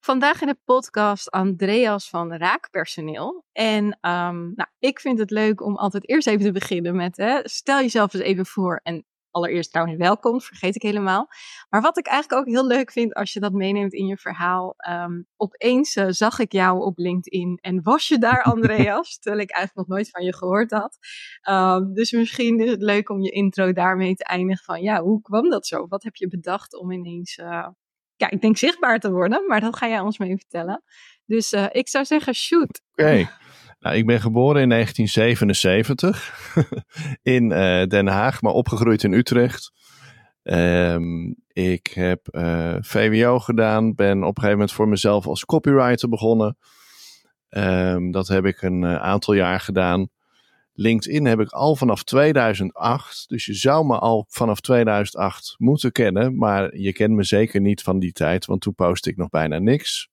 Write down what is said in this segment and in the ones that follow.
Vandaag in de podcast Andreas van Raakpersoneel. En ik vind het leuk om altijd eerst even te beginnen met... stel jezelf eens even voor en allereerst trouwens welkom, vergeet ik helemaal. Maar wat ik eigenlijk ook heel leuk vind als je dat meeneemt in je verhaal... opeens zag ik jou op LinkedIn en was je daar, Andreas? Terwijl ik eigenlijk nog nooit van je gehoord had. Dus misschien is het leuk om je intro daarmee te eindigen van... ja, hoe kwam dat zo? Wat heb je bedacht om ineens... ik denk zichtbaar te worden, maar dat ga jij ons mee vertellen. Dus ik zou zeggen, shoot. Oké. Nou, ik ben geboren in 1977 in Den Haag, maar opgegroeid in Utrecht. Ik heb VWO gedaan, ben op een gegeven moment voor mezelf als copywriter begonnen. Dat heb ik een aantal jaar gedaan. LinkedIn heb ik al vanaf 2008, dus je zou me al vanaf 2008 moeten kennen, maar je kent me zeker niet van die tijd, want toen postte ik nog bijna niks.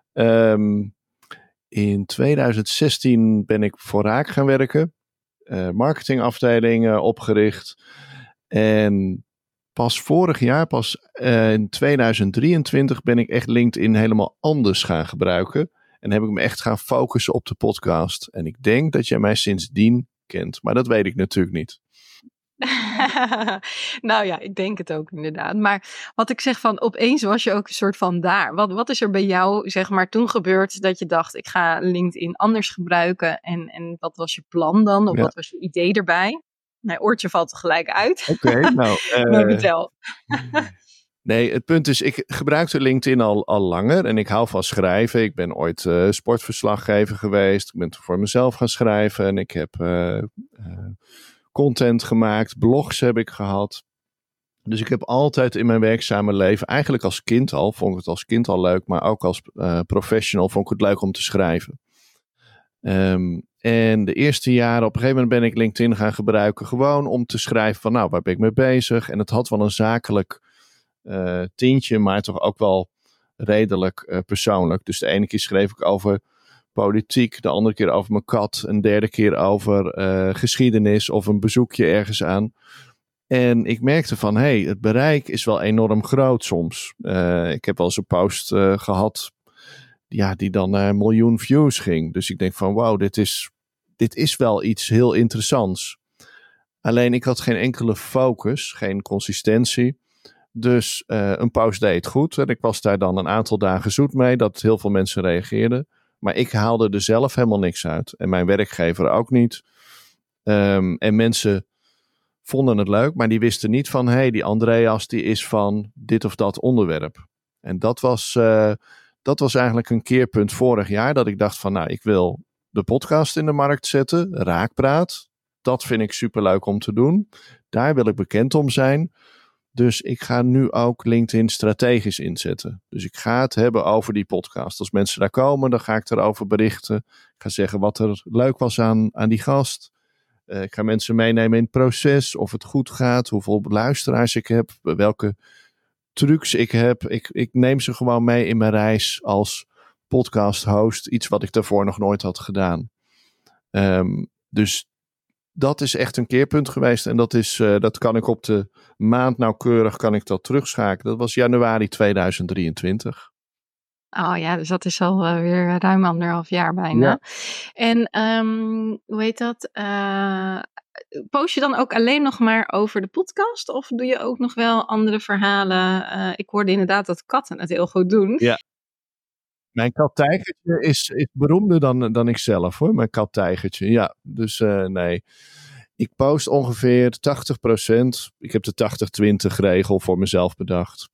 In 2016 ben ik voor Raak gaan werken, marketingafdeling opgericht en pas vorig jaar, in 2023 ben ik echt LinkedIn helemaal anders gaan gebruiken. En heb ik me echt gaan focussen op de podcast. En ik denk dat jij mij sindsdien kent. Maar dat weet ik natuurlijk niet. Nou ja, ik denk het ook inderdaad. Maar wat ik zeg van opeens was je ook een soort van daar. Wat is er bij jou zeg maar toen gebeurd dat je dacht ik ga LinkedIn anders gebruiken? En wat was je plan dan? Of wat was je idee erbij? Mijn oortje valt tegelijk uit. Oké, nou. Maar vertel. Nee, het punt is, ik gebruikte LinkedIn al langer en ik hou van schrijven. Ik ben ooit sportverslaggever geweest. Ik ben voor mezelf gaan schrijven en ik heb content gemaakt. Blogs heb ik gehad. Dus ik heb altijd in mijn werkzame leven, eigenlijk als kind al, vond ik het als kind al leuk, maar ook als professional vond ik het leuk om te schrijven. En de eerste jaren, op een gegeven moment ben ik LinkedIn gaan gebruiken gewoon om te schrijven van nou, waar ben ik mee bezig? En het had wel een zakelijk tintje, maar toch ook wel redelijk persoonlijk. Dus de ene keer schreef ik over politiek, de andere keer over mijn kat, een derde keer over geschiedenis of een bezoekje ergens aan. En ik merkte van, het bereik is wel enorm groot soms. Ik heb wel eens een post gehad die dan naar 1 miljoen views ging. Dus ik denk van, wauw, dit is wel iets heel interessants. Alleen ik had geen enkele focus, geen consistentie. Dus een post deed het goed. En ik was daar dan een aantal dagen zoet mee dat heel veel mensen reageerden. Maar ik haalde er zelf helemaal niks uit. En mijn werkgever ook niet. En mensen vonden het leuk, maar die wisten niet van die Andreas die is van dit of dat onderwerp. En dat was eigenlijk een keerpunt vorig jaar dat ik dacht van ik wil de podcast in de markt zetten, Raakpraat. Dat vind ik superleuk om te doen. Daar wil ik bekend om zijn. Dus ik ga nu ook LinkedIn strategisch inzetten. Dus ik ga het hebben over die podcast. Als mensen daar komen, dan ga ik erover berichten. Ik ga zeggen wat er leuk was aan die gast. Ik ga mensen meenemen in het proces, of het goed gaat, hoeveel luisteraars ik heb, welke trucs ik heb. Ik neem ze gewoon mee in mijn reis als podcast host. Iets wat ik daarvoor nog nooit had gedaan. Dus dat is echt een keerpunt geweest. En dat kan ik op de maand nauwkeurig terugschakelen. Dat was januari 2023. Oh ja, dus dat is al weer ruim 1,5 jaar bijna. Ja. En hoe heet dat? Post je dan ook alleen nog maar over de podcast? Of doe je ook nog wel andere verhalen? Ik hoorde inderdaad dat katten het heel goed doen. Ja. Mijn kat Tijgertje is beroemder dan ik zelf hoor. Mijn kat Tijgertje, ja. Dus nee. Ik post ongeveer 80%. Ik heb de 80-20 regel voor mezelf bedacht.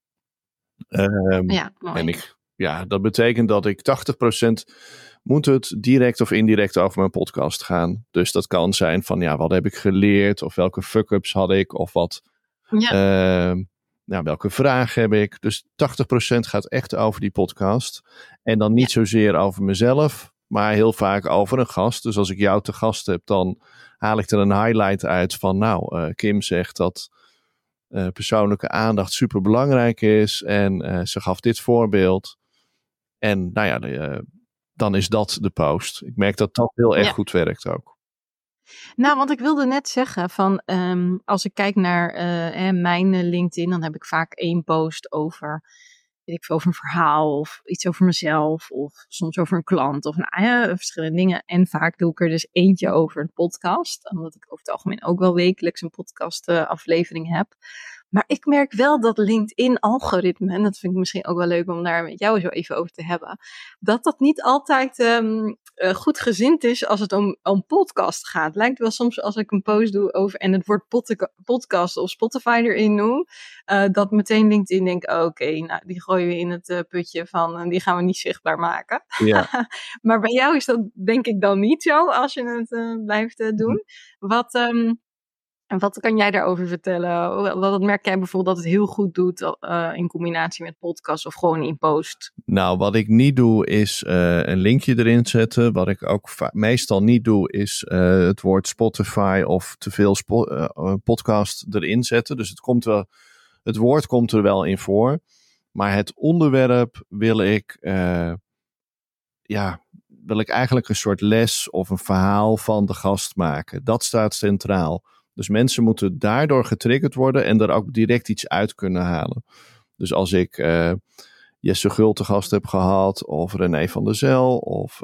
Ja, mooi. En dat betekent dat ik 80% moet het direct of indirect over mijn podcast gaan. Dus dat kan zijn van wat heb ik geleerd? Of welke fuck-ups had ik? Of wat... welke vragen heb ik? Dus 80% gaat echt over die podcast. En dan niet zozeer over mezelf, maar heel vaak over een gast. Dus als ik jou te gast heb, dan haal ik er een highlight uit van Kim zegt dat persoonlijke aandacht super belangrijk is. En ze gaf dit voorbeeld. En dan is dat de post. Ik merk dat dat heel erg goed werkt ook. Nou, want ik wilde net zeggen van als ik kijk naar mijn LinkedIn, dan heb ik vaak 1 post over weet ik veel, over een verhaal of iets over mezelf of soms over een klant of verschillende dingen. En vaak doe ik er dus eentje over een podcast, omdat ik over het algemeen ook wel wekelijks een podcast aflevering heb. Maar ik merk wel dat LinkedIn-algoritme, en dat vind ik misschien ook wel leuk om daar met jou zo even over te hebben, dat niet altijd goed gezind is als het om podcast gaat. Lijkt wel soms als ik een post doe over en het woord podcast of Spotify erin noem, dat meteen LinkedIn denkt, oké, nou die gooien we in het putje van, die gaan we niet zichtbaar maken. Ja. Maar bij jou is dat denk ik dan niet zo als je het blijft doen. Wat kan jij daarover vertellen? Wat merk jij bijvoorbeeld dat het heel goed doet in combinatie met podcast of gewoon in post? Nou, wat ik niet doe is een linkje erin zetten. Wat ik ook meestal niet doe is het woord Spotify of te veel podcast erin zetten. Dus het woord komt er wel in voor. Maar het onderwerp wil ik eigenlijk een soort les of een verhaal van de gast maken. Dat staat centraal. Dus mensen moeten daardoor getriggerd worden en er ook direct iets uit kunnen halen. Dus als ik Jesse Gul te gast heb gehad, of René van der Zel, of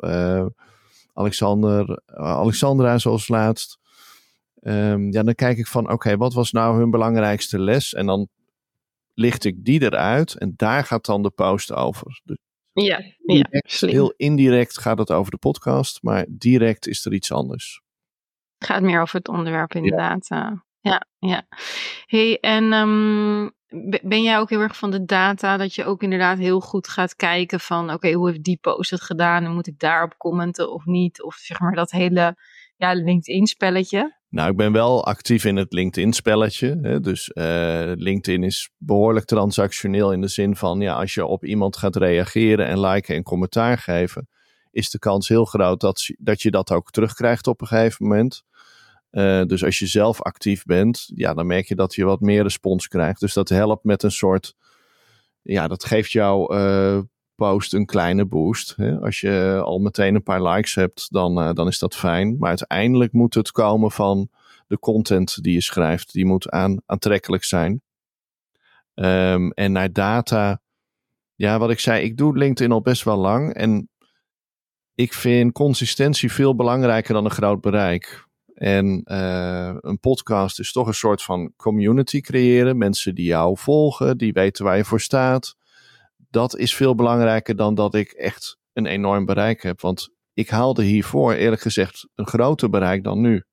Alexandra zoals laatst. Dan kijk ik van, oké, wat was nou hun belangrijkste les? En dan licht ik die eruit en daar gaat dan de post over. Dus heel indirect gaat het over de podcast, maar direct is er iets anders. Het gaat meer over het onderwerp inderdaad. Ja. Hey, en ben jij ook heel erg van de data, dat je ook inderdaad heel goed gaat kijken van, oké, hoe heeft die post het gedaan en moet ik daarop commenten of niet? Of zeg maar dat hele LinkedIn-spelletje. Nou, ik ben wel actief in het LinkedIn-spelletje. Hè? Dus LinkedIn is behoorlijk transactioneel in de zin van, als je op iemand gaat reageren en liken en commentaar geven, is de kans heel groot dat je dat ook terugkrijgt op een gegeven moment. Dus als je zelf actief bent, dan merk je dat je wat meer respons krijgt. Dus dat helpt met een soort, dat geeft jouw post een kleine boost. Hè? Als je al meteen een paar likes hebt, dan is dat fijn. Maar uiteindelijk moet het komen van de content die je schrijft. Die moet aantrekkelijk zijn. En naar data, wat ik zei, ik doe LinkedIn al best wel lang. En ik vind consistentie veel belangrijker dan een groot bereik. En een podcast is toch een soort van community creëren. Mensen die jou volgen, die weten waar je voor staat. Dat is veel belangrijker dan dat ik echt een enorm bereik heb. Want ik haalde hiervoor eerlijk gezegd een groter bereik dan nu.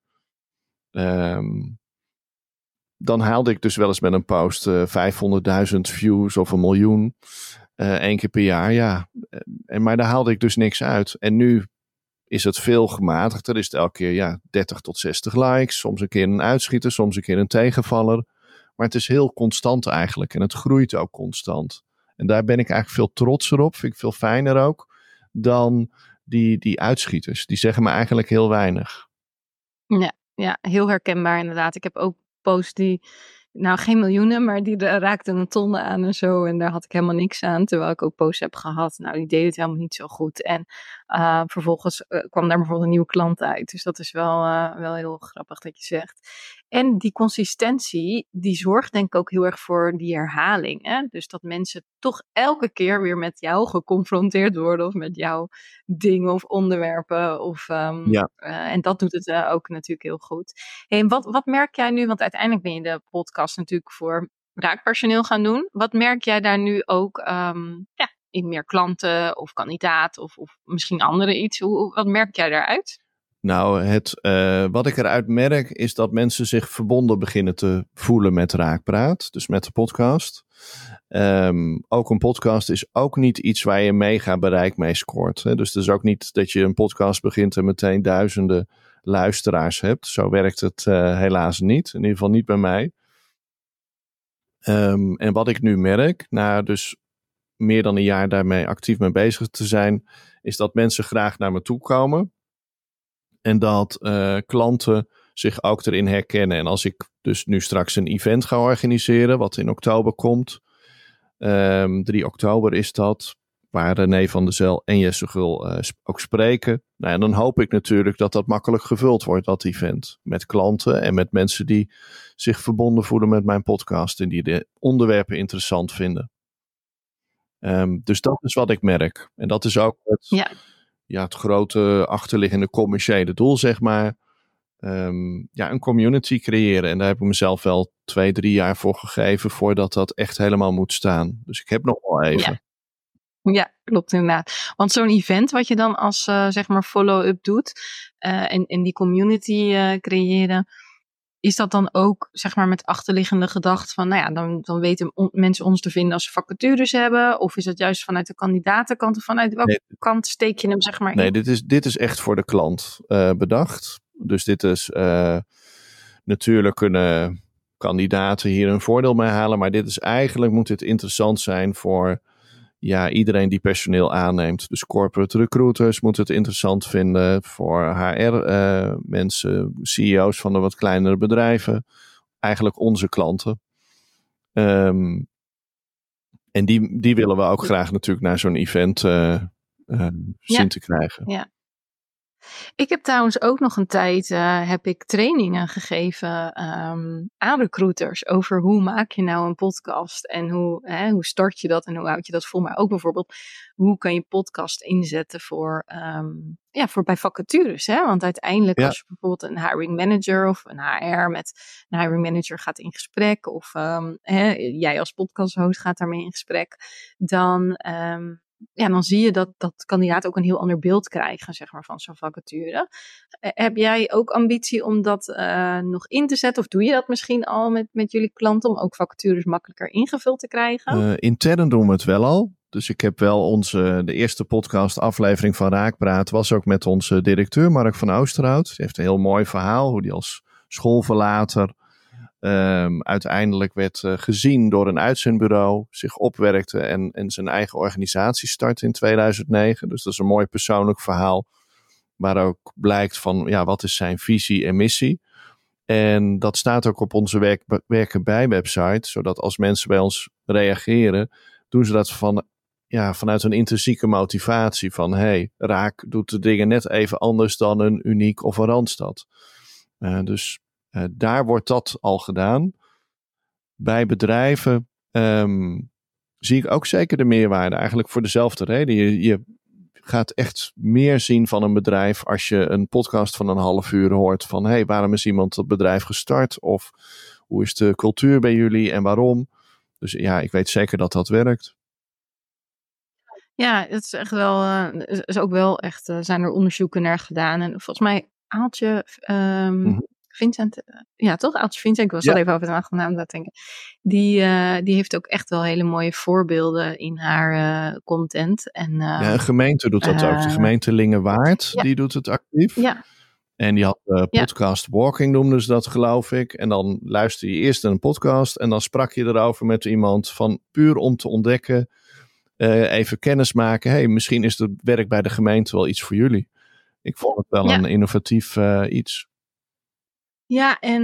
Dan haalde ik dus wel eens met een post 500.000 views of 1 miljoen. 1 keer per jaar, maar daar haalde ik dus niks uit. En nu is het veel gematigder. Is het elke keer 30 tot 60 likes. Soms een keer een uitschieter, soms een keer een tegenvaller. Maar het is heel constant eigenlijk. En het groeit ook constant. En daar ben ik eigenlijk veel trotser op. Vind ik veel fijner ook. Dan die uitschieters. Die zeggen me eigenlijk heel weinig. Ja, heel herkenbaar inderdaad. Ik heb ook posts die, geen miljoenen, maar die raakten een ton aan en zo. En daar had ik helemaal niks aan. Terwijl ik ook posts heb gehad. Die deden het helemaal niet zo goed. En vervolgens kwam daar bijvoorbeeld een nieuwe klant uit. Dus dat is wel heel grappig dat je zegt. En die consistentie, die zorgt denk ik ook heel erg voor die herhaling. Hè? Dus dat mensen toch elke keer weer met jou geconfronteerd worden. Of met jouw dingen of onderwerpen. En dat doet het ook natuurlijk heel goed. Hey, en wat merk jij nu? Want uiteindelijk ben je de podcast natuurlijk voor raakpersoneel gaan doen. Wat merk jij daar nu ook in meer klanten of kandidaat of misschien andere iets? Wat merk jij daaruit? Nou, wat ik eruit merk is dat mensen zich verbonden beginnen te voelen met Raakpraat. Dus met de podcast. Ook een podcast is ook niet iets waar je mega bereik mee scoort. Hè? Dus het is ook niet dat je een podcast begint en meteen duizenden luisteraars hebt. Zo werkt het helaas niet. In ieder geval niet bij mij. En wat ik nu merk, na dus meer dan een jaar daarmee actief mee bezig te zijn, is dat mensen graag naar me toe komen. En dat klanten zich ook erin herkennen. En als ik dus nu straks een event ga organiseren, wat in oktober komt. 3 oktober is dat, waar René van der Zel en Jesse Gul ook spreken. Nou, en dan hoop ik natuurlijk dat dat makkelijk gevuld wordt, dat event. Met klanten en met mensen die zich verbonden voelen met mijn podcast. En die de onderwerpen interessant vinden. Dus dat is wat ik merk. En dat is ook het grote achterliggende commerciële doel, zeg maar. Een community creëren. En daar heb ik mezelf wel 2-3 jaar voor gegeven voordat dat echt helemaal moet staan. Dus ik heb nog wel even. Ja, klopt inderdaad. Want zo'n event wat je dan als zeg maar follow-up doet en die community creëren, is dat dan ook zeg maar met achterliggende gedachte van, nou ja, dan weten mensen ons te vinden als ze vacatures hebben? Of is het juist vanuit de kandidatenkant of vanuit welke kant steek je hem zeg maar in? Nee, dit is echt voor de klant bedacht. Dus dit is natuurlijk kunnen kandidaten hier een voordeel mee halen, maar dit is eigenlijk, moet dit interessant zijn voor iedereen die personeel aanneemt. Dus corporate recruiters moeten het interessant vinden, voor HR-mensen, CEO's van de wat kleinere bedrijven. Eigenlijk onze klanten. En die willen we ook graag natuurlijk naar zo'n event zien te krijgen. Ja. Ik heb trouwens ook nog een tijd heb ik trainingen gegeven aan recruiters over hoe maak je nou een podcast en hoe start je dat en hoe houd je dat vol. Maar ook bijvoorbeeld hoe kan je podcast inzetten voor bij vacatures. Hè? Want uiteindelijk als je bijvoorbeeld een hiring manager of een HR met een hiring manager gaat in gesprek of jij als podcasthost gaat daarmee in gesprek, dan zie je dat kandidaten ook een heel ander beeld krijgen, zeg maar, van zo'n vacature. Heb jij ook ambitie om dat nog in te zetten? Of doe je dat misschien al met jullie klanten om ook vacatures makkelijker ingevuld te krijgen? Intern doen we het wel al. Dus ik heb wel de eerste podcast aflevering van Raakpraat was ook met onze directeur Mark van Oosterhout. Die heeft een heel mooi verhaal hoe die als schoolverlater uiteindelijk werd gezien door een uitzendbureau, zich opwerkte en zijn eigen organisatie startte in 2009. Dus dat is een mooi persoonlijk verhaal waar ook blijkt van wat is zijn visie en missie. En dat staat ook op onze werken bij website, zodat als mensen bij ons reageren, doen ze dat vanuit een intrinsieke motivatie van Raak doet de dingen net even anders dan een Uniek of een Randstad. Dus daar wordt dat al gedaan. Bij bedrijven zie ik ook zeker de meerwaarde. Eigenlijk voor dezelfde reden. Je gaat echt meer zien van een bedrijf als je een podcast van een half uur hoort. Van waarom is iemand dat bedrijf gestart? Of hoe is de cultuur bij jullie en waarom? Dus ik weet zeker dat dat werkt. Ja, het is echt wel, is ook wel echt, zijn er onderzoeken naar gedaan. En volgens mij Aaltje Vincent, toch? Aaltje Vincent, ik was al even over de achternaam aan het denken. Die heeft ook echt wel hele mooie voorbeelden in haar content. En, een gemeente doet dat ook. De gemeente Lingewaard, die doet het actief. Ja. En die had podcast walking, noemden ze dat, geloof ik. En dan luister je eerst een podcast en dan sprak je erover met iemand van puur om te ontdekken, even kennis maken. Misschien is het werk bij de gemeente wel iets voor jullie. Ik vond het wel een innovatief iets. Ja, en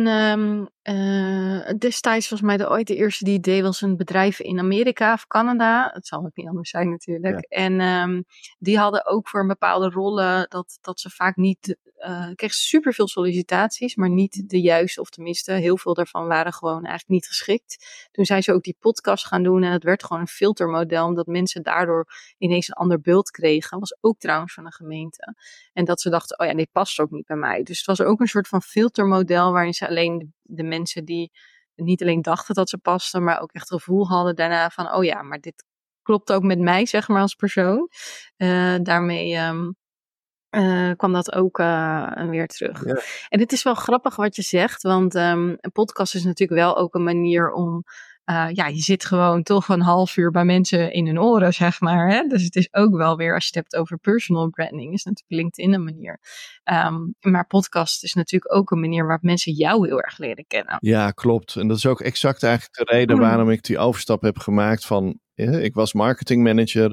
destijds was mij ooit de eerste die deed was een bedrijf in Amerika of Canada. Het zal ook niet anders zijn natuurlijk. Ja. En die hadden ook voor een bepaalde rollen dat ze vaak niet, kregen superveel sollicitaties, maar niet de juiste, of tenminste heel veel daarvan waren gewoon eigenlijk niet geschikt. Toen zijn ze ook die podcast gaan doen en het werd gewoon een filtermodel, omdat mensen daardoor ineens een ander beeld kregen. Dat was ook trouwens van een gemeente. En dat ze dachten, dit past ook niet bij mij. Dus het was ook een soort van filtermodel waarin ze alleen de mensen die niet alleen dachten dat ze pasten, maar ook echt het gevoel hadden daarna van, maar dit klopt ook met mij, zeg maar, als persoon. Daarmee kwam dat ook weer terug. Ja. En het is wel grappig wat je zegt, want een podcast is natuurlijk wel ook een manier om, je zit gewoon toch een half uur bij mensen in hun oren, zeg maar. Hè? Dus het is ook wel weer, als je het hebt over personal branding, is natuurlijk LinkedIn een manier. Maar podcast is natuurlijk ook een manier waarop mensen jou heel erg leren kennen. Ja, klopt. En dat is ook exact eigenlijk de reden waarom ik die overstap heb gemaakt van, ik was marketingmanager.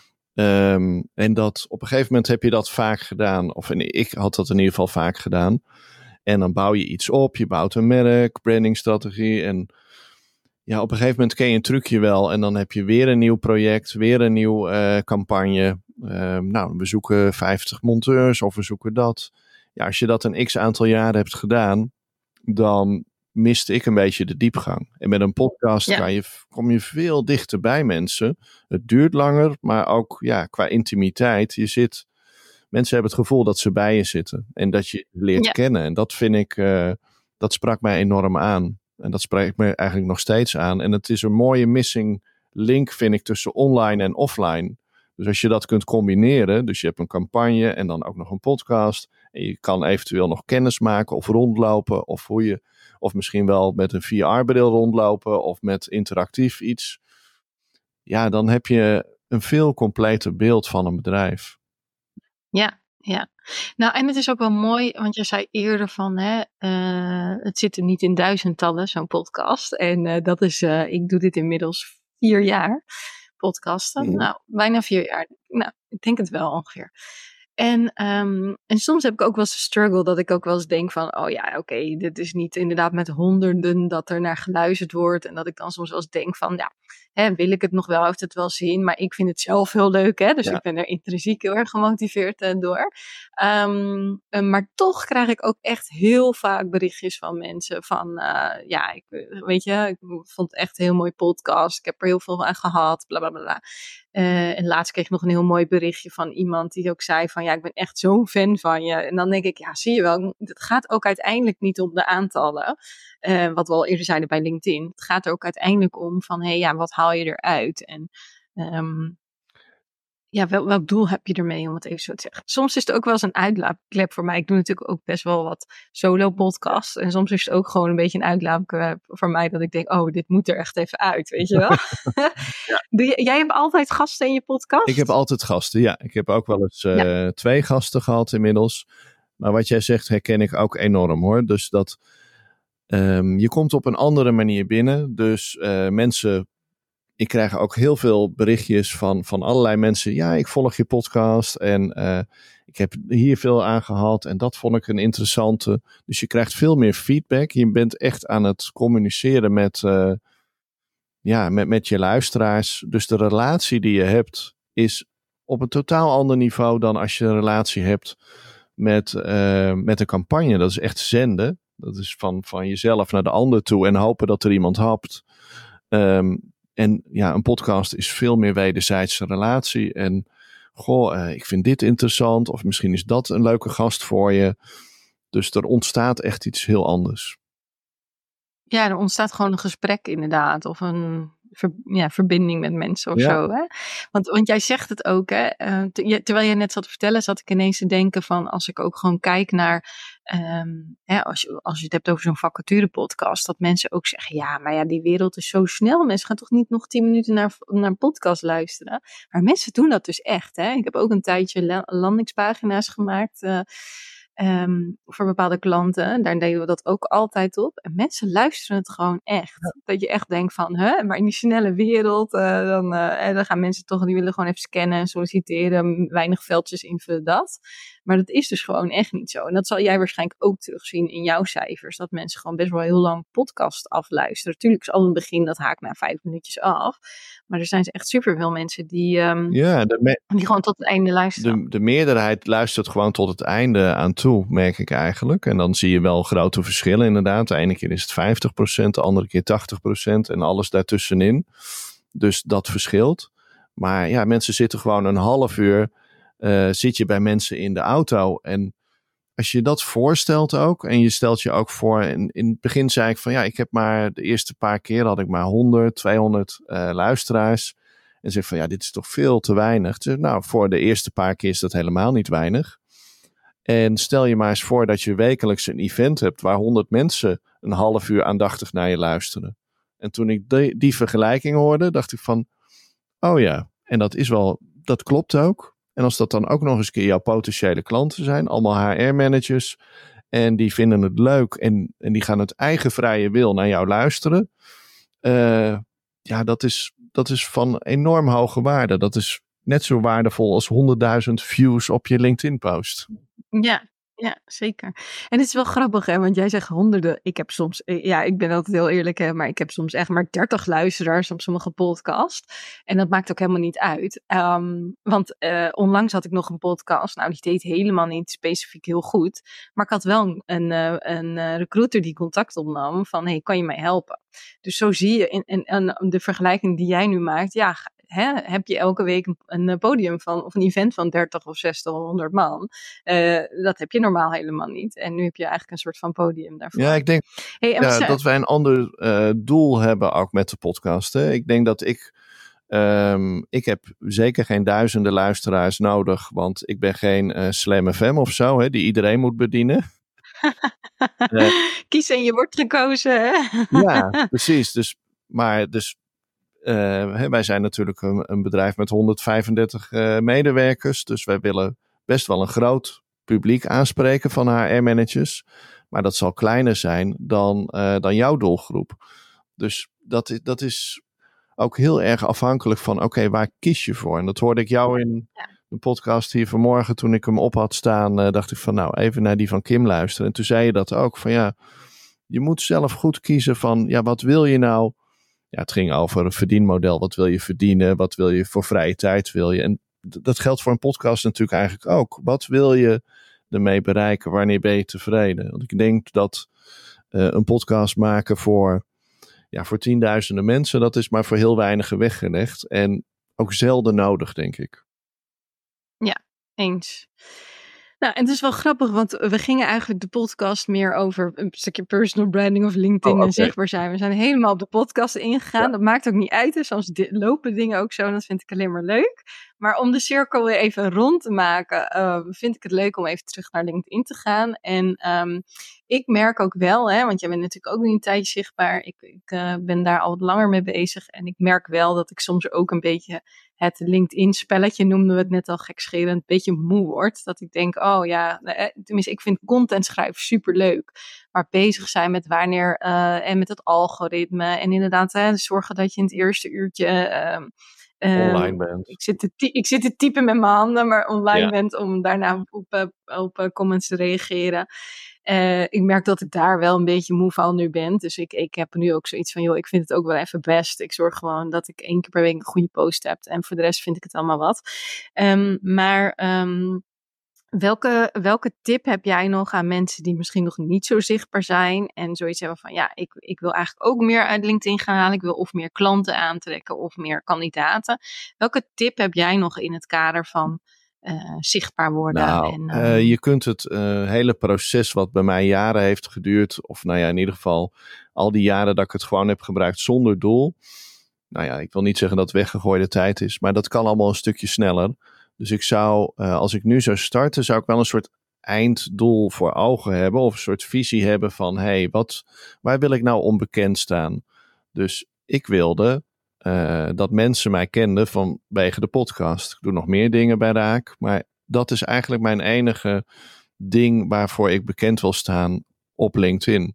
En dat op een gegeven moment heb je dat vaak gedaan. Of ik had dat in ieder geval vaak gedaan. En dan bouw je iets op. Je bouwt een merk, brandingstrategie. En op een gegeven moment ken je een trucje wel. En dan heb je weer een nieuw project, weer een nieuw campagne. We zoeken 50 monteurs of we zoeken dat. Ja, als je dat een x aantal jaren hebt gedaan, dan miste ik een beetje de diepgang. En met een podcast Ja. kom je veel dichter bij mensen. Het duurt langer, maar ook qua intimiteit. Mensen hebben het gevoel dat ze bij je zitten. En dat je leert Ja. kennen. En dat vind ik, dat sprak mij enorm aan. En dat spreekt me eigenlijk nog steeds aan. En het is een mooie missing link, vind ik, tussen online en offline. Dus als je dat kunt combineren, dus je hebt een campagne en dan ook nog een podcast. En je kan eventueel nog kennis maken of rondlopen. Of misschien wel met een VR-bril rondlopen of met interactief iets. Ja, dan heb je een veel completer beeld van een bedrijf. Ja. Nou, en het is ook wel mooi, want je zei eerder van, het zit er niet in duizendtallen, zo'n podcast. En dat is, ik doe dit inmiddels 4 jaar, podcasten. Mhm. Nou, bijna 4 jaar. Nou, ik denk het wel ongeveer. En soms heb ik ook wel eens een struggle dat ik ook wel eens denk van, oh ja, oké, dit is niet inderdaad met honderden dat er naar geluisterd wordt. En dat ik dan soms wel eens denk van, ja, wil ik het nog wel, heeft het wel zin? Maar ik vind het zelf heel leuk, dus ik ben er intrinsiek heel erg gemotiveerd door. Maar toch krijg ik ook echt heel vaak berichtjes van mensen van, ik vond het echt een heel mooi podcast. Ik heb er heel veel aan gehad, bla bla bla. En laatst kreeg ik nog een heel mooi berichtje van iemand die ook zei van, ja, ik ben echt zo'n fan van je. En dan denk ik, ja, zie je wel, het gaat ook uiteindelijk niet om de aantallen. Wat we al eerder zeiden bij LinkedIn. Het gaat er ook uiteindelijk om van, wat haal je eruit? En welk doel heb je ermee, om het even zo te zeggen. Soms is het ook wel eens een uitlaatklep voor mij. Ik doe natuurlijk ook best wel wat solo podcasts. En soms is het ook gewoon een beetje een uitlaatklep voor mij. Dat ik denk, oh, dit moet er echt even uit, weet je wel. Jij hebt altijd gasten in je podcast? Ik heb altijd gasten, ja. Ik heb ook wel eens 2 gasten gehad inmiddels. Maar wat jij zegt herken ik ook enorm, hoor. Dus dat je komt op een andere manier binnen. Dus ik krijg ook heel veel berichtjes van allerlei mensen. Ja, ik volg je podcast en ik heb hier veel aan gehad en dat vond ik een interessante. Dus je krijgt veel meer feedback. Je bent echt aan het communiceren met je luisteraars. Dus de relatie die je hebt is op een totaal ander niveau dan als je een relatie hebt met een campagne. Dat is echt zenden. Dat is van jezelf naar de ander toe en hopen dat er iemand hapt. En een podcast is veel meer wederzijdse relatie. En ik vind dit interessant. Of misschien is dat een leuke gast voor je. Dus er ontstaat echt iets heel anders. Ja, er ontstaat gewoon een gesprek inderdaad. Of een verbinding met mensen of zo. Hè? Want jij zegt het ook. Hè? Terwijl je net zat te vertellen, zat ik ineens te denken van, als ik ook gewoon kijk naar, als je het hebt over zo'n vacaturepodcast, dat mensen ook zeggen, ja, maar ja, die wereld is zo snel. Mensen gaan toch niet nog 10 minuten naar een podcast luisteren? Maar mensen doen dat dus echt. Hè? Ik heb ook een tijdje landingspagina's gemaakt voor bepaalde klanten. Daar deden we dat ook altijd op. En mensen luisteren het gewoon echt. Ja. Dat je echt denkt van, maar in die snelle wereld, dan gaan mensen toch, die willen gewoon even scannen en solliciteren, weinig veldjes invullen, dat. Maar dat is dus gewoon echt niet zo. En dat zal jij waarschijnlijk ook terugzien in jouw cijfers, dat mensen gewoon best wel heel lang podcast afluisteren. Natuurlijk is al in het begin, dat haakt na 5 minuutjes af. Maar er zijn echt superveel mensen die gewoon tot het einde luisteren. De meerderheid luistert gewoon tot het einde aan toe, merk ik eigenlijk. En dan zie je wel grote verschillen inderdaad. De ene keer is het 50%, de andere keer 80% en alles daartussenin. Dus dat verschilt. Maar ja, mensen zitten gewoon een half uur, zit je bij mensen in de auto. En als je dat voorstelt ook, en je stelt je ook voor, in het begin zei ik van ja, ik heb maar de eerste paar keer had ik maar 100, 200 luisteraars. En zeg van ja, dit is toch veel te weinig. Dus, nou, voor de eerste paar keer is dat helemaal niet weinig. En stel je maar eens voor dat je wekelijks een event hebt waar 100 mensen een half uur aandachtig naar je luisteren. En toen ik die vergelijking hoorde, dacht ik van, oh ja, en dat klopt ook. En als dat dan ook nog eens een keer jouw potentiële klanten zijn, allemaal HR-managers, en die vinden het leuk en die gaan uit eigen vrije wil naar jou luisteren. Dat is van enorm hoge waarde. Dat is net zo waardevol als 100.000 views op je LinkedIn-post. Ja, zeker. En het is wel grappig, hè, want jij zegt honderden. Ik heb soms, ik ben altijd heel eerlijk, hè, maar ik heb soms echt maar 30 luisteraars op sommige podcasts. En dat maakt ook helemaal niet uit. Want onlangs had ik nog een podcast. Nou, die deed helemaal niet specifiek heel goed. Maar ik had wel een recruiter die contact opnam van, hey, kan je mij helpen? Dus zo zie je in de vergelijking die jij nu maakt, ja, heb je elke week een podium van, of een event van 30 of 60 of 100 man. Dat heb je normaal helemaal niet. En nu heb je eigenlijk een soort van podium daarvoor. Ja, ik denk Hey, dat wij een ander doel hebben ook met de podcast. Hè. Ik denk dat ik heb zeker geen duizenden luisteraars nodig, want ik ben geen Slam FM of zo, hè, die iedereen moet bedienen. Kies en je wordt gekozen, hè? Ja, precies. Wij zijn natuurlijk een bedrijf met 135 medewerkers. Dus wij willen best wel een groot publiek aanspreken van HR-managers. Maar dat zal kleiner zijn dan jouw doelgroep. Dus dat is ook heel erg afhankelijk van, oké, waar kies je voor? En dat hoorde ik jou in de podcast hier vanmorgen toen ik hem op had staan. Dacht ik van, nou, even naar die van Kim luisteren. En toen zei je dat ook, van ja, je moet zelf goed kiezen van, ja, wat wil je nou? Ja, het ging over een verdienmodel. Wat wil je verdienen? Wat wil je voor vrije tijd wil je? En dat geldt voor een podcast natuurlijk eigenlijk ook. Wat wil je ermee bereiken? Wanneer ben je tevreden? Want ik denk dat een podcast maken voor tienduizenden mensen, dat is maar voor heel weinigen weggelegd. En ook zelden nodig, denk ik. Ja, eens. Nou, en het is wel grappig, want we gingen eigenlijk de podcast meer over een stukje personal branding of LinkedIn en zichtbaar zijn. We zijn helemaal op de podcast ingegaan. Ja. Dat maakt ook niet uit, hè. Soms lopen dingen ook zo en dat vind ik alleen maar leuk. Maar om de cirkel weer even rond te maken, vind ik het leuk om even terug naar LinkedIn te gaan. En ik merk ook wel, hè, want jij bent natuurlijk ook nu een tijdje zichtbaar. Ik ben daar al wat langer mee bezig en ik merk wel dat ik soms ook een beetje het LinkedIn-spelletje, noemden we het net al gekscherend, een beetje moe wordt. Dat ik denk, oh ja, tenminste, ik vind content schrijven superleuk. Maar bezig zijn met wanneer, en met het algoritme. En inderdaad, zorgen dat je in het eerste uurtje online bent. Ik zit te typen met mijn handen, maar online bent om daarna op comments te reageren. Ik merk dat ik daar wel een beetje moe van nu ben. Dus ik heb nu ook zoiets van, joh, ik vind het ook wel even best. Ik zorg gewoon dat ik 1 keer per week een goede post heb. En voor de rest vind ik het allemaal wat. Welke tip heb jij nog aan mensen die misschien nog niet zo zichtbaar zijn en zoiets hebben van, ja, ik wil eigenlijk ook meer uit LinkedIn gaan halen. Ik wil of meer klanten aantrekken of meer kandidaten. Welke tip heb jij nog in het kader van zichtbaar worden? Nou, je kunt het hele proces wat bij mij jaren heeft geduurd, of nou ja, in ieder geval al die jaren dat ik het gewoon heb gebruikt zonder doel. Nou ja, ik wil niet zeggen dat het weggegooide tijd is, maar dat kan allemaal een stukje sneller. Dus ik zou, als ik nu zou starten, zou ik wel een soort einddoel voor ogen hebben. Of een soort visie hebben van, waar wil ik nou onbekend staan? Dus ik wilde dat mensen mij kenden vanwege de podcast. Ik doe nog meer dingen bij Raak. Maar dat is eigenlijk mijn enige ding waarvoor ik bekend wil staan op LinkedIn.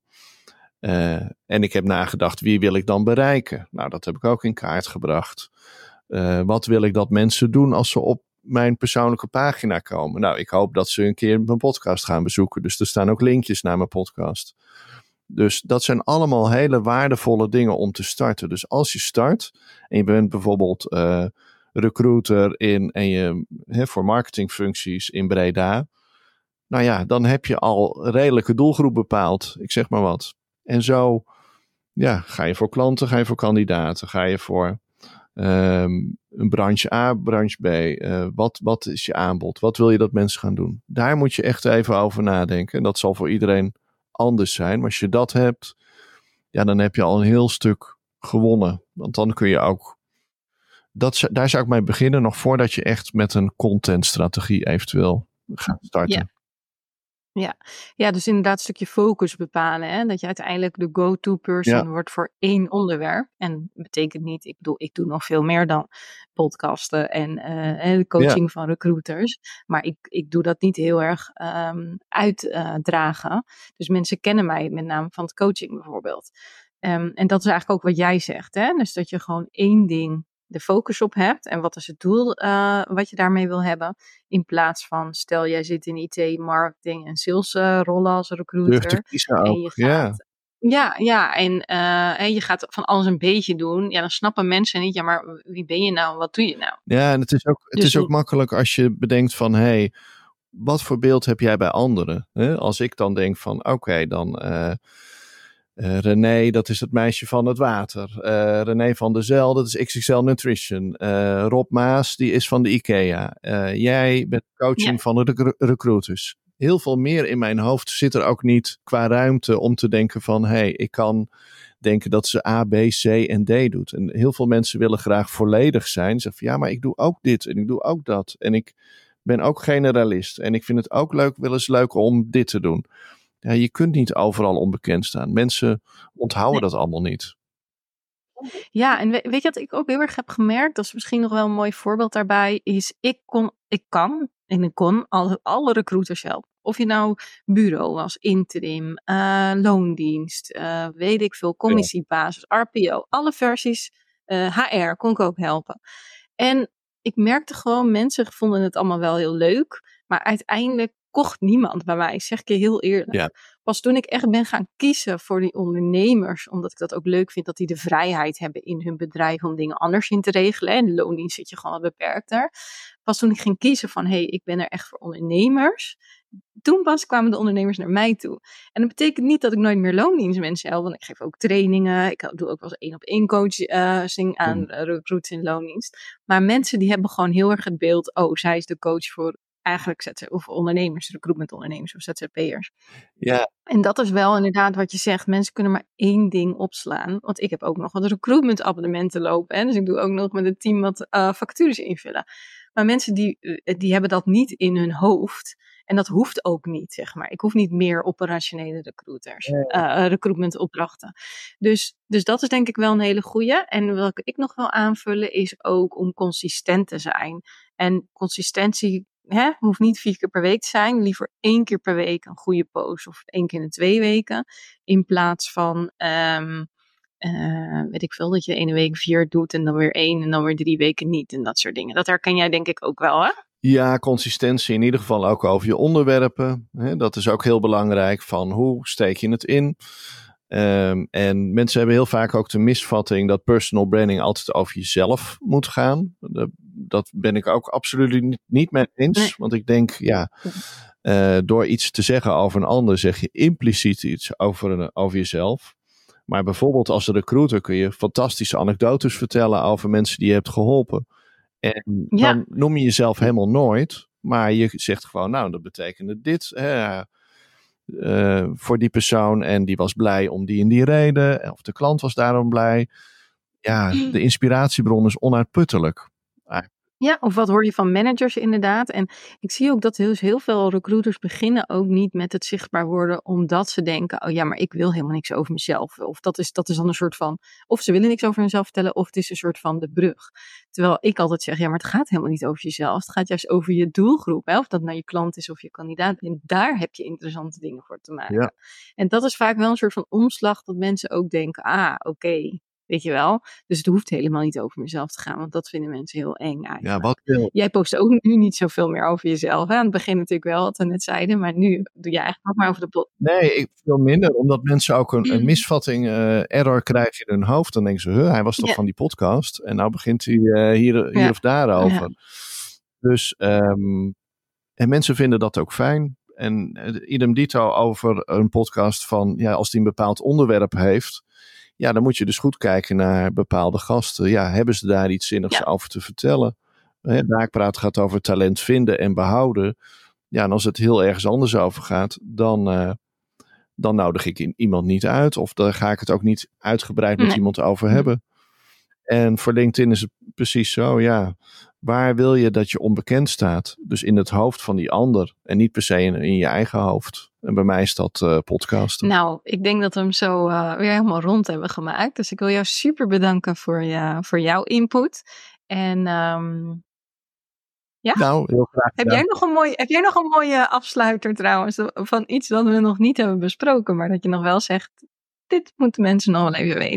En ik heb nagedacht, wie wil ik dan bereiken? Nou, dat heb ik ook in kaart gebracht. Wat wil ik dat mensen doen als ze op mijn persoonlijke pagina komen? Nou, ik hoop dat ze een keer mijn podcast gaan bezoeken. Dus er staan ook linkjes naar mijn podcast. Dus dat zijn allemaal hele waardevolle dingen om te starten. Dus als je start en je bent bijvoorbeeld recruiter voor marketingfuncties in Breda. Nou ja, dan heb je al redelijke doelgroep bepaald. Ik zeg maar wat. En zo ga je voor klanten, ga je voor kandidaten, ga je voor een branche A, branche B. Wat is je aanbod? Wat wil je dat mensen gaan doen? Daar moet je echt even over nadenken. En dat zal voor iedereen anders zijn. Maar als je dat hebt, dan heb je al een heel stuk gewonnen. Want dan kun je ook... Daar zou ik mee beginnen, nog voordat je echt met een contentstrategie eventueel gaat starten. Ja, dus inderdaad een stukje focus bepalen. Hè? Dat je uiteindelijk de go-to person wordt voor één onderwerp. En dat betekent niet, ik doe nog veel meer dan podcasten en de coaching van recruiters. Maar ik doe dat niet heel erg uitdragen. Dus mensen kennen mij met name van het coaching bijvoorbeeld. En dat is eigenlijk ook wat jij zegt. Hè? Dus dat je gewoon één ding de focus op hebt en wat is het doel wat je daarmee wil hebben. In plaats van, stel jij zit in IT, marketing en sales rollen als Durf te recruiter. kiezen En ook. je Ja. gaat en je gaat van alles een beetje doen. Ja, dan snappen mensen niet, ja, maar wie ben je nou? Wat doe je nou? Ja, en het Dus is ook makkelijk als je bedenkt van, hey, wat voor beeld heb jij bij anderen? Hè? Als ik dan denk van, oké, dan René, dat is het meisje van het water. René van der Zel, dat is XXL Nutrition. Rob Maas, die is van de IKEA. Jij bent coaching ja, van de recruiters. Heel veel meer in mijn hoofd zit er ook niet qua ruimte om te denken van, hey, ik kan denken dat ze A, B, C en D doet. En heel veel mensen willen graag volledig zijn. Zeggen van, ja, maar ik doe ook dit en ik doe ook dat. En ik ben ook generalist. En ik vind het ook wel eens leuk om dit te doen. Ja, je kunt niet overal onbekend staan. Mensen onthouden nee. dat allemaal niet. Ja, en weet je wat ik ook heel erg heb gemerkt? Dat is misschien nog wel een mooi voorbeeld daarbij. Is ik kon alle recruiters helpen. Of je nou bureau was, interim, loondienst, weet ik veel, Ja. commissiebasis, RPO. Alle versies, HR kon ik ook helpen. En ik merkte gewoon, mensen vonden het allemaal wel heel leuk. Maar uiteindelijk kocht niemand bij mij, zeg ik je heel eerlijk. Ja. Pas toen ik echt ben gaan kiezen voor die ondernemers, omdat ik dat ook leuk vind dat die de vrijheid hebben in hun bedrijf om dingen anders in te regelen. En de loondienst zit je gewoon wat beperkter. Pas toen ik ging kiezen van, ik ben er echt voor ondernemers. Toen pas kwamen de ondernemers naar mij toe. En dat betekent niet dat ik nooit meer loondienstmensen help, want ik geef ook trainingen. Ik doe ook wel eens 1-op-1 coaching aan recruits in loondienst. Maar mensen die hebben gewoon heel erg het beeld, zij is de coach voor eigenlijk of ondernemers, recruitment ondernemers of ZZP'ers. Ja. En dat is wel inderdaad wat je zegt. Mensen kunnen maar één ding opslaan. Want ik heb ook nog wat recruitment abonnementen lopen. Hè? Dus ik doe ook nog met het team wat vacatures invullen. Maar mensen die hebben dat niet in hun hoofd. En dat hoeft ook niet, zeg maar. Ik hoef niet meer operationele recruitment opdrachten. Dus dat is denk ik wel een hele goeie. En welke ik nog wil aanvullen is ook om consistent te zijn. En consistentie hoeft niet 4 keer per week te zijn. Liever 1 keer per week een goede post. Of 1 keer in de 2 weken. In plaats van, weet ik veel, dat je de ene week 4 doet en dan weer 1 en dan weer 3 weken niet. En dat soort dingen. Dat herken jij denk ik ook wel, hè? Ja, consistentie in ieder geval ook over je onderwerpen. Hè, dat is ook heel belangrijk van hoe steek je het in. En mensen hebben heel vaak ook de misvatting dat personal branding altijd over jezelf moet gaan. Dat ben ik ook absoluut niet mee eens. Nee. Want ik denk, door iets te zeggen over een ander zeg je impliciet iets over jezelf. Maar bijvoorbeeld als recruiter kun je fantastische anekdotes vertellen over mensen die je hebt geholpen. En dan noem je jezelf helemaal nooit. Maar je zegt gewoon, nou, dat betekende dit voor die persoon. En die was blij om die en die reden. Of de klant was daarom blij. Ja, de inspiratiebron is onuitputtelijk. Ja, of wat hoor je van managers inderdaad. En ik zie ook dat heel veel recruiters beginnen ook niet met het zichtbaar worden, omdat ze denken, oh ja, maar ik wil helemaal niks over mezelf. Of dat is dan een soort van, of ze willen niks over hunzelf vertellen, of het is een soort van de brug. Terwijl ik altijd zeg, ja, maar het gaat helemaal niet over jezelf. Het gaat juist over je doelgroep. Hè? Of dat nou je klant is of je kandidaat. En daar heb je interessante dingen voor te maken. Ja. En dat is vaak wel een soort van omslag dat mensen ook denken, oké. Weet je wel? Dus het hoeft helemaal niet over mezelf te gaan, want dat vinden mensen heel eng eigenlijk. Ja, wat wil... Jij post ook nu niet zoveel meer over jezelf. Hè? Aan het begin natuurlijk wel, wat we net zeiden, maar nu doe je eigenlijk nog maar over de plot. Nee, ik veel minder, omdat mensen ook een misvatting, error krijgen in hun hoofd. Dan denken ze, hij was toch van die podcast? En nou begint hij hier of daarover. Ja. Dus, en mensen vinden dat ook fijn. En idem dito over een podcast van, als die een bepaald onderwerp heeft. Ja, dan moet je dus goed kijken naar bepaalde gasten. Ja, hebben ze daar iets zinnigs over te vertellen? Raakpraat gaat over talent vinden en behouden. Ja, en als het heel ergens anders over gaat, dan nodig ik iemand niet uit. Of dan ga ik het ook niet uitgebreid met iemand over hebben. En voor LinkedIn is het precies zo, waar wil je dat je onbekend staat? Dus in het hoofd van die ander en niet per se in je eigen hoofd. En bij mij is dat podcasten. Nou, ik denk dat we hem zo weer helemaal rond hebben gemaakt. Dus ik wil jou super bedanken voor jouw input. En nou, heel graag. Heb jij nog een mooie afsluiter trouwens van iets dat we nog niet hebben besproken, maar dat je nog wel zegt, dit moeten mensen nog wel even weten?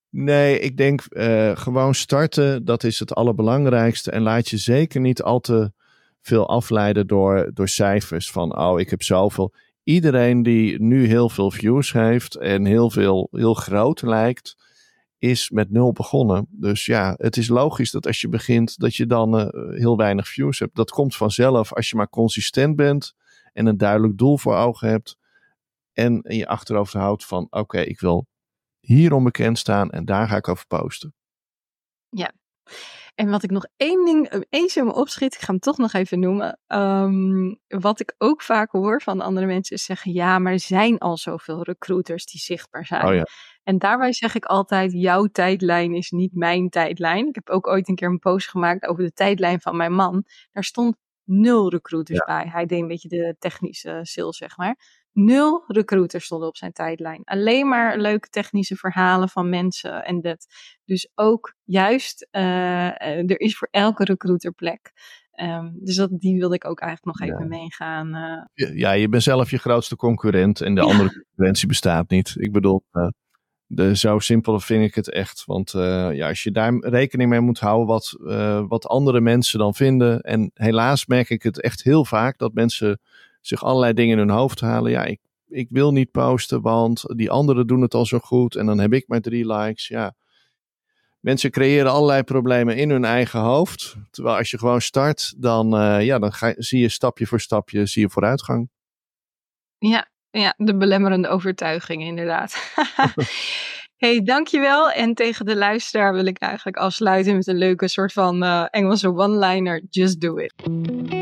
Nee, ik denk gewoon starten, dat is het allerbelangrijkste. En laat je zeker niet al te veel afleiden door cijfers van, oh, ik heb zoveel. Iedereen die nu heel veel views heeft en heel groot lijkt, is met 0 begonnen. Dus ja, het is logisch dat als je begint, dat je dan heel weinig views hebt. Dat komt vanzelf als je maar consistent bent en een duidelijk doel voor ogen hebt. En in je achterhoofd houdt van, oké, ik wil hier onbekend staan en daar ga ik over posten. Ja. En wat ik nog eens in me opschiet, ik ga hem toch nog even noemen. Wat ik ook vaak hoor van andere mensen is zeggen, ja, maar er zijn al zoveel recruiters die zichtbaar zijn. Oh ja. En daarbij zeg ik altijd, jouw tijdlijn is niet mijn tijdlijn. Ik heb ook ooit een keer een post gemaakt over de tijdlijn van mijn man. Daar stond 0 recruiters bij. Hij deed een beetje de technische sales, zeg maar. 0 recruiters stonden op zijn tijdlijn. Alleen maar leuke technische verhalen van mensen en dat. Dus ook juist, er is voor elke recruiter plek. Dus die wilde ik ook eigenlijk nog even meegaan. Ja, je bent zelf je grootste concurrent en de andere concurrentie bestaat niet. Ik bedoel, zo simpel vind ik het echt. Want als je daar rekening mee moet houden wat andere mensen dan vinden. En helaas merk ik het echt heel vaak dat mensen zich allerlei dingen in hun hoofd halen. Ja, ik wil niet posten, want die anderen doen het al zo goed. En dan heb ik maar 3 likes. Ja. Mensen creëren allerlei problemen in hun eigen hoofd. Terwijl als je gewoon start, dan zie je stapje voor stapje zie je vooruitgang. Ja, de belemmerende overtuiging inderdaad. Hey, dankjewel. En tegen de luisteraar wil ik eigenlijk afsluiten met een leuke soort van Engelse one-liner. Just do it.